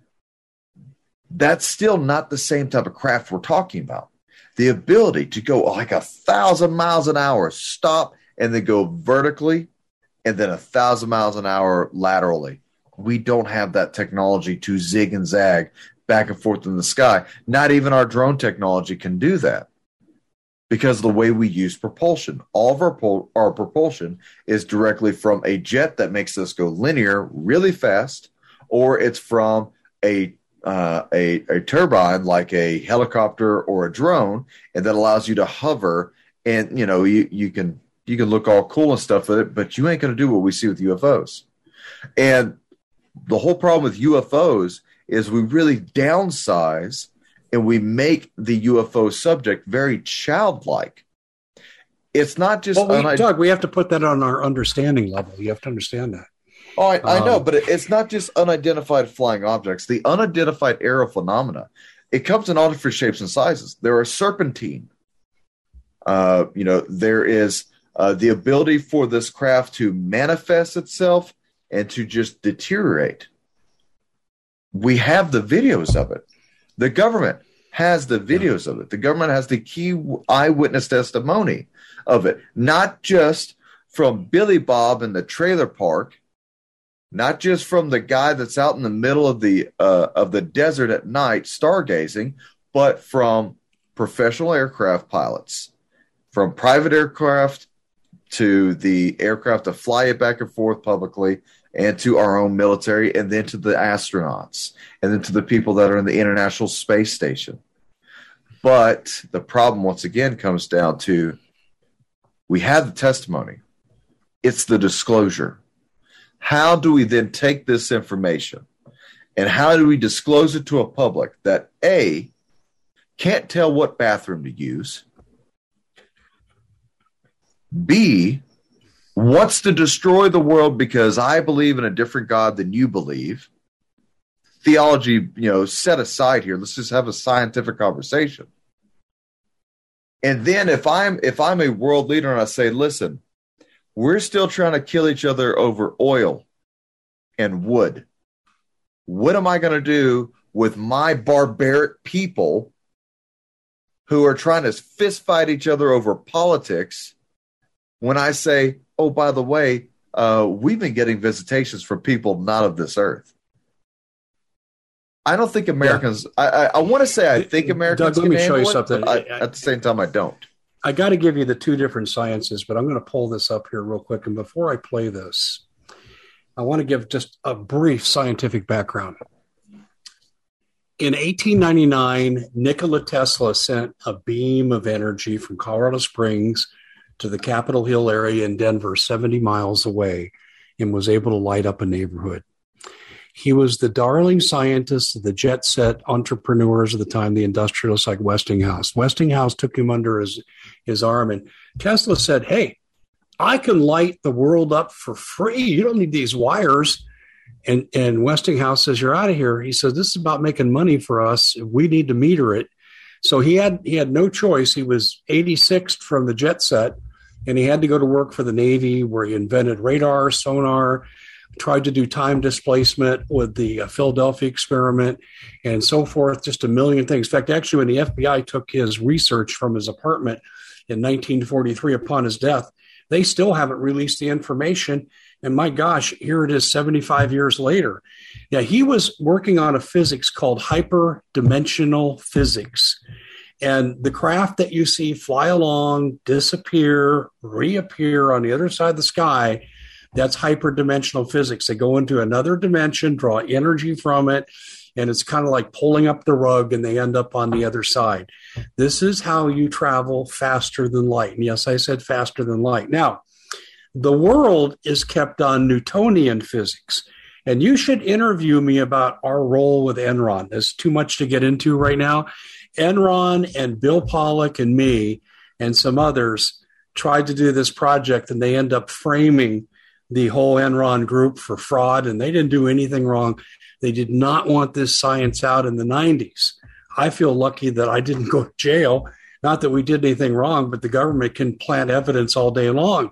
that's still not the same type of craft we're talking about. The ability to go like a thousand miles an hour, stop, and then go vertically, and then a thousand miles an hour laterally. We don't have that technology to zig and zag back and forth in the sky. Not even our drone technology can do that because of the way we use propulsion. All of our, pol- our propulsion is directly from a jet that makes us go linear really fast, or it's from a uh, a, a turbine like a helicopter or a drone, and that allows you to hover. And you know you, you can you can look all cool and stuff with it, but you ain't going to do what we see with U F Os. And the whole problem with U F Os is we really downsize and we make the U F O subject very childlike. It's not just... Well, we, unid- Doug, we have to put that on our understanding level. You have to understand that. Oh, I, I know, Um, but it's not just unidentified flying objects. The unidentified aerial phenomena, it comes in all different shapes and sizes. There are serpentine. Uh, you know, there is uh, the ability for this craft to manifest itself and to just deteriorate. We have the videos of it. The government has the videos of it. The government has the key eyewitness testimony of it, not just from Billy Bob in the trailer park, not just from the guy that's out in the middle of the uh, of the desert at night stargazing, but from professional aircraft pilots, from private aircraft to the aircraft to fly it back and forth publicly, and to our own military, and then to the astronauts, and then to the people that are in the International Space Station. But the problem, once again, comes down to we have the testimony. It's the disclosure. How do we then take this information, and how do we disclose it to a public that, A, can't tell what bathroom to use, B, wants to destroy the world because I believe in a different God than you believe. Theology, you know, set aside here. Let's just have a scientific conversation. And then if I'm if I'm a world leader and I say, listen, we're still trying to kill each other over oil and wood. What am I going to do with my barbaric people who are trying to fist fight each other over politics when I say, oh, by the way, uh, we've been getting visitations from people not of this earth? I don't think Americans. Yeah. I, I, I want to say I think Americans. Doug, let can me show you it, something. I, at the same time, I don't. I got to give you the two different sciences, but I'm going to pull this up here real quick. And before I play this, I want to give just a brief scientific background. In eighteen ninety-nine, Nikola Tesla sent a beam of energy from Colorado Springs to the Capitol Hill area in Denver, seventy miles away, and was able to light up a neighborhood. He was the darling scientist of the jet set entrepreneurs of the time, the industrialists like Westinghouse. Westinghouse took him under his, his arm, and Tesla said, hey, I can light the world up for free. You don't need these wires. And, and Westinghouse says, you're out of here. He says, this is about making money for us. We need to meter it. So he had he had no choice. He was eighty-sixth from the jet set, and he had to go to work for the Navy, where he invented radar, sonar, tried to do time displacement with the uh, Philadelphia experiment, and so forth, just a million things. In fact, actually, when the F B I took his research from his apartment in nineteen forty-three upon his death, they still haven't released the information. And my gosh, here it is seventy-five years later. Yeah, he was working on a physics called hyperdimensional physics. And the craft that you see fly along, disappear, reappear on the other side of the sky, that's hyperdimensional physics. They go into another dimension, draw energy from it, and it's kind of like pulling up the rug, and they end up on the other side. This is how you travel faster than light. And yes, I said faster than light. Now, the world is kept on Newtonian physics. And you should interview me about our role with Enron. There's too much to get into right now. Enron and Bill Pollack and me and some others tried to do this project, and they end up framing the whole Enron group for fraud, and they didn't do anything wrong. They did not want this science out in the nineties. I feel lucky that I didn't go to jail. Not that we did anything wrong, but the government can plant evidence all day long.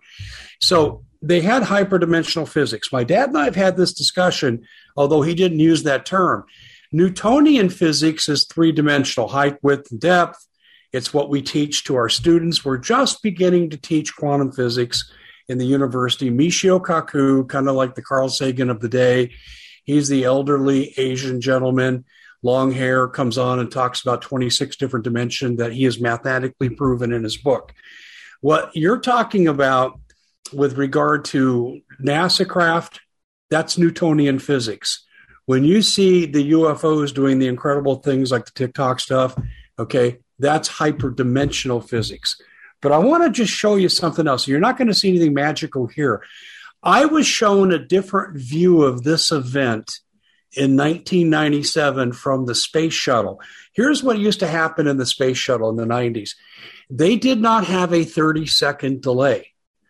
So they had hyperdimensional physics. My dad and I have had this discussion, although he didn't use that term. Newtonian physics is three-dimensional, height, width, and depth. It's what we teach to our students. We're just beginning to teach quantum physics in the university. Michio Kaku, kind of like the Carl Sagan of the day. He's the elderly Asian gentleman, long hair, comes on and talks about twenty-six different dimensions that he has mathematically proven in his book. What you're talking about with regard to NASA craft, that's Newtonian physics. When you see the U F Os doing the incredible things like the TikTok stuff, okay, that's hyperdimensional physics. But I want to just show you something else. You're not going to see anything magical here. I was shown a different view of this event in nineteen ninety-seven from the space shuttle. Here's what used to happen in the space shuttle in the nineties. They did not have a thirty-second delay.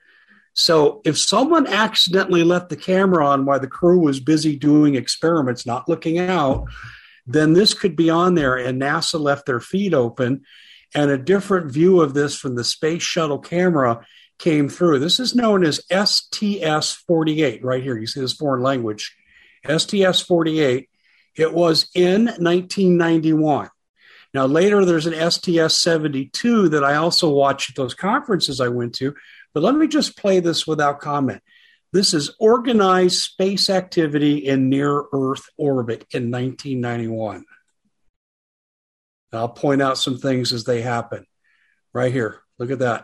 So if someone accidentally left the camera on while the crew was busy doing experiments, not looking out, then this could be on there, and NASA left their feed open, and a different view of this from the space shuttle camera came through. This is known as S T S forty-eight right here. You see this foreign language. S T S forty-eight. It was in nineteen ninety-one. Now, later there's an S T S seventy-two that I also watched at those conferences I went to. But let me just play this without comment. This is organized space activity in near-Earth orbit in nineteen ninety-one. I'll point out some things as they happen. Right here. Look at that.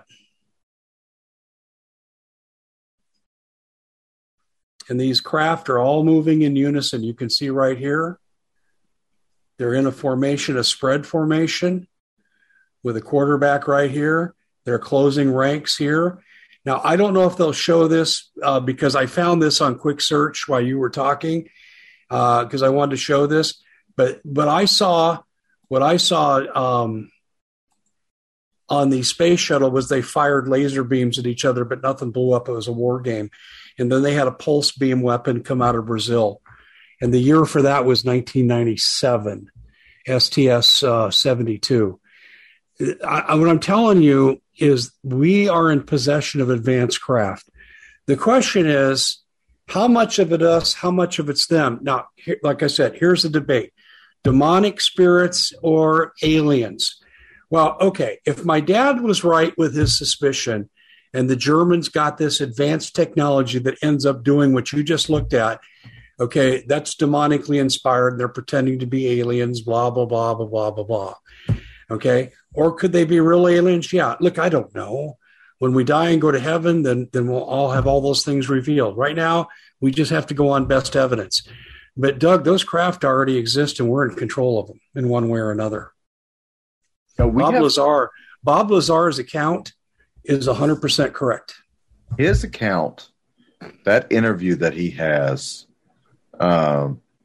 And these craft are all moving in unison. You can see right here, they're in a formation, a spread formation with a quarterback right here. They're closing ranks here. Now, I don't know if they'll show this uh, because I found this on Quick Search while you were talking because uh, I wanted to show this. But but I saw, what I saw um, on the space shuttle was they fired laser beams at each other, but nothing blew up. It was a war game. And then they had a pulse beam weapon come out of Brazil. And the year for that was nineteen ninety-seven, S T S uh, seventy-two. I, what I'm telling you is we are in possession of advanced craft. The question is, how much of it us, how much of it's them? Now, here, like I said, here's the debate. Demonic spirits or aliens? Well, okay, if my dad was right with his suspicion and the Germans got this advanced technology that ends up doing what you just looked at, okay, that's demonically inspired. They're pretending to be aliens, blah, blah, blah, blah, blah, blah, blah. Okay? Or could they be real aliens? Yeah. Look, I don't know. When we die and go to heaven, then, then we'll all have all those things revealed. Right now, we just have to go on best evidence. But, Doug, those craft already exist, and we're in control of them in one way or another. So Bob have, Lazar, Bob Lazar's account is one hundred percent correct. His account, that interview that he has, um,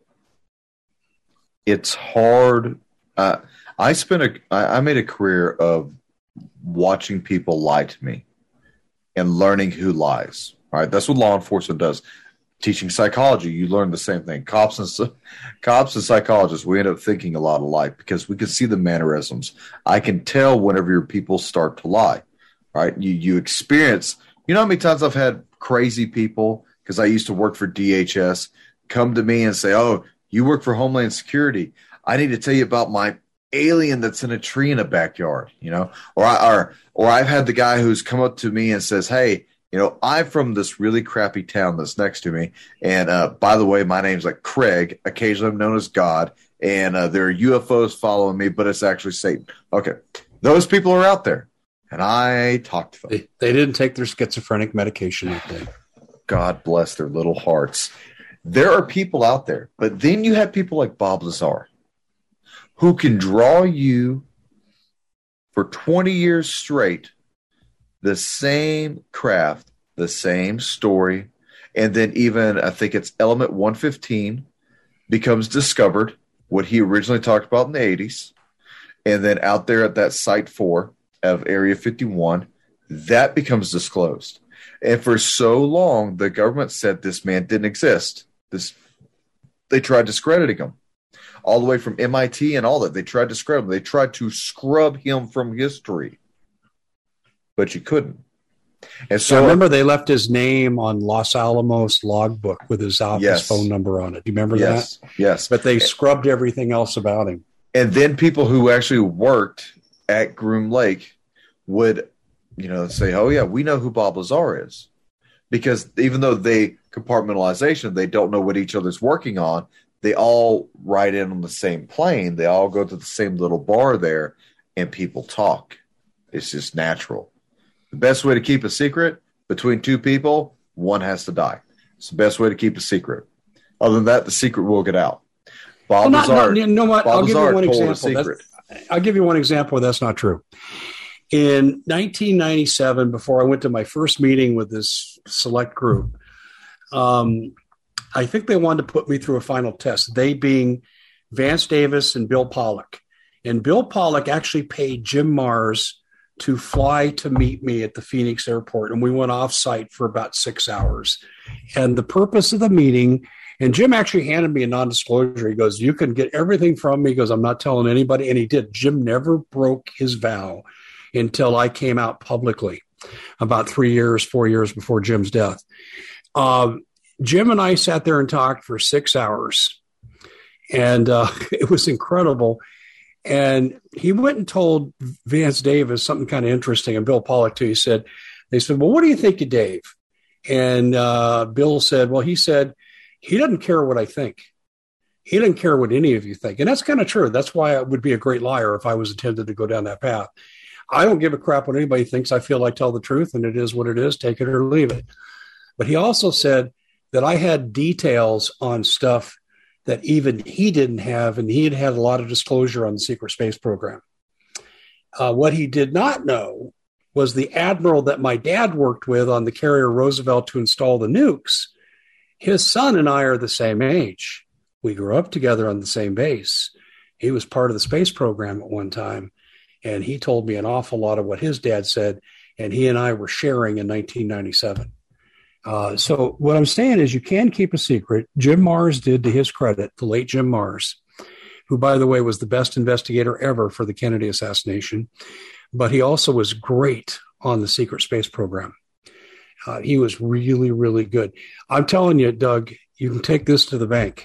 it's hard. Uh, I spent a, I, I made a career of watching people lie to me and learning who lies. All right. That's what law enforcement does. Teaching psychology, you learn the same thing. Cops and cops and psychologists, we end up thinking a lot alike because we can see the mannerisms. I can tell whenever your people start to lie, right? You you experience. You know how many times I've had crazy people, because I used to work for D H S, come to me and say, "Oh, you work for Homeland Security. I need to tell you about my alien that's in a tree in a backyard." You know, or I, or or I've had the guy who's come up to me and says, "Hey, you know, I'm from this really crappy town that's next to me. And uh, by the way, my name's like Craig. Occasionally I'm known as God. And uh, there are U F Os following me, but it's actually Satan." Okay. Those people are out there. And I talked to them. They, they didn't take their schizophrenic medication that day. God bless their little hearts. There are people out there. But then you have people like Bob Lazar who can draw you for twenty years straight the same craft, the same story, and then even, I think it's Element one fifteen becomes discovered, what he originally talked about in the eighties, and then out there at that Site four of Area fifty-one, that becomes disclosed. And for so long, the government said this man didn't exist. This, they tried discrediting him. All the way from M I T and all that, they tried to scrub him. They tried to scrub him from history. But you couldn't. And so I remember they left his name on Los Alamos logbook with his office yes. phone number on it. Do you remember yes. that? Yes. But they scrubbed everything else about him. And then people who actually worked at Groom Lake would, you know, say, "Oh yeah, we know who Bob Lazar is," because even though they compartmentalization, they don't know what each other's working on. They all ride in on the same plane. They all go to the same little bar there, and people talk. It's just natural. The best way to keep a secret between two people, one has to die. It's the best way to keep a secret. Other than that, the secret will get out. Bob well, Lazar, not, no, you know what? Bob I'll give Lazar you one told example. I'll give you one example where that's not true. In nineteen ninety-seven, before I went to my first meeting with this select group, um, I think they wanted to put me through a final test, they being Vance Davis and Bill Pollock. And Bill Pollock actually paid Jim Mars to fly to meet me at the Phoenix airport. And we went off site for about six hours. And the purpose of the meeting, and Jim actually handed me a non-disclosure. He goes, "You can get everything from me." He goes, "I'm not telling anybody." And he did. Jim never broke his vow until I came out publicly about three years, four years before Jim's death. Um, Jim and I sat there and talked for six hours. And uh, it was incredible. And he went and told Vance Davis something kind of interesting, and Bill Pollock too. He said, they said, "Well, what do you think of Dave?" And uh, Bill said, well, he said, "He doesn't care what I think. He doesn't care what any of you think." And that's kind of true. That's why I would be a great liar if I was intended to go down that path. I don't give a crap what anybody thinks. I feel I tell the truth, and it is what it is. Take it or leave it. But he also said that I had details on stuff that even he didn't have, and he had had a lot of disclosure on the secret space program. Uh, what he did not know was the admiral that my dad worked with on the carrier Roosevelt to install the nukes. His son and I are the same age. We grew up together on the same base. He was part of the space program at one time, and he told me an awful lot of what his dad said, and he and I were sharing in nineteen ninety-seven. Uh, so what I'm saying is you can keep a secret. Jim Mars did, to his credit, the late Jim Mars, who, by the way, was the best investigator ever for the Kennedy assassination. But he also was great on the secret space program. Uh, he was really, really good. I'm telling you, Doug, you can take this to the bank.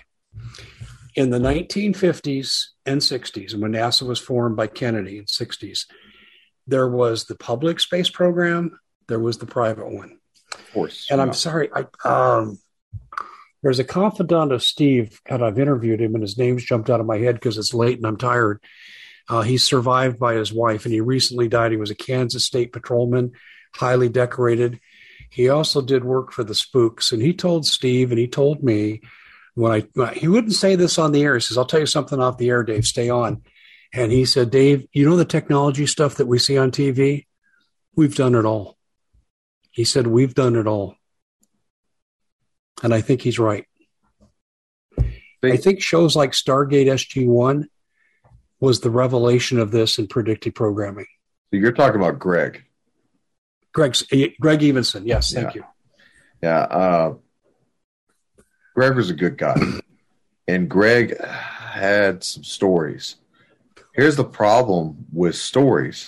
In the nineteen fifties and sixties, and when NASA was formed by Kennedy in the sixties, there was the public space program, there was the private one. Of course. And yeah. I'm sorry, I, um, there's a confidant of Steve, God, I've interviewed him, and his name's jumped out of my head because it's late and I'm tired. Uh, he's survived by his wife, and he recently died. He was a Kansas State patrolman, highly decorated. He also did work for the Spooks, and he told Steve, and he told me, when I, when I he wouldn't say this on the air. He says, "I'll tell you something off the air, Dave, stay on." And he said, "Dave, you know the technology stuff that we see on T V? We've done it all." He said, "We've done it all." And I think he's right. I think shows like Stargate S G one was the revelation of this in predictive programming. So you're talking about Greg. Greg's, Greg Evenson. Yes, thank yeah. you. Yeah. Uh, Greg was a good guy. And Greg had some stories. Here's the problem with stories.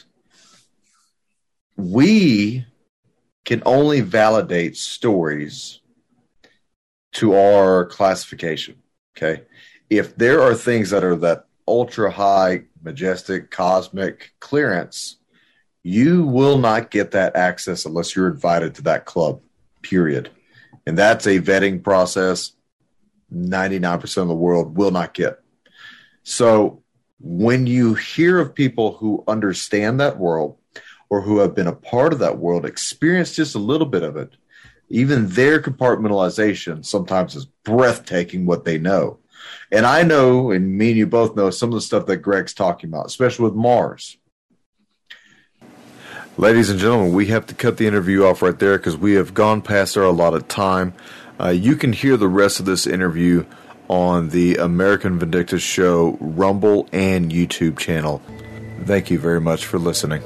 We can only validate stories to our classification. Okay. If there are things that are that ultra high, majestic, cosmic clearance, you will not get that access unless you're invited to that club, period. And that's a vetting process ninety-nine percent of the world will not get. So when you hear of people who understand that world or who have been a part of that world, experience just a little bit of it, even their compartmentalization sometimes is breathtaking what they know. And I know, and me and you both know, some of the stuff that Greg's talking about, especially with Mars. Ladies and gentlemen, we have to cut the interview off right there because we have gone past our allotted time. Uh, you can hear the rest of this interview on the American Vindictus Show Rumble and YouTube channel. Thank you very much for listening.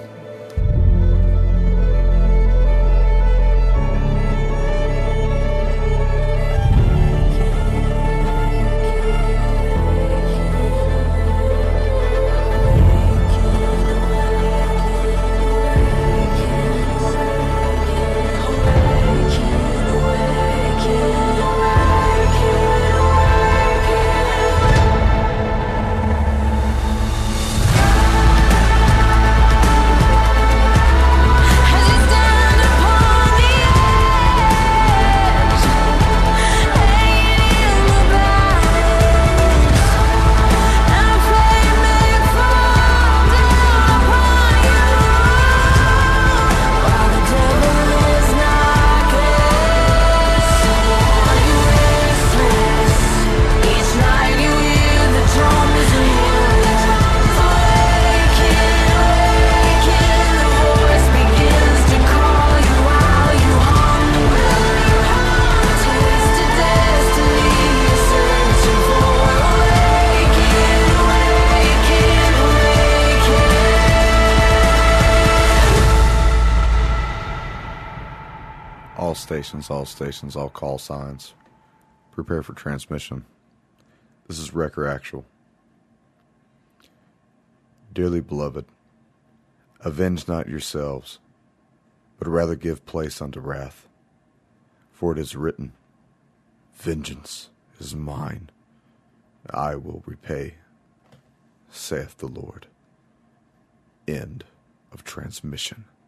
All stations, all stations, all call signs. Prepare for transmission. This is Wrecker Actual. Dearly beloved, avenge not yourselves, but rather give place unto wrath. For it is written, vengeance is mine, I will repay, saith the Lord. End of transmission.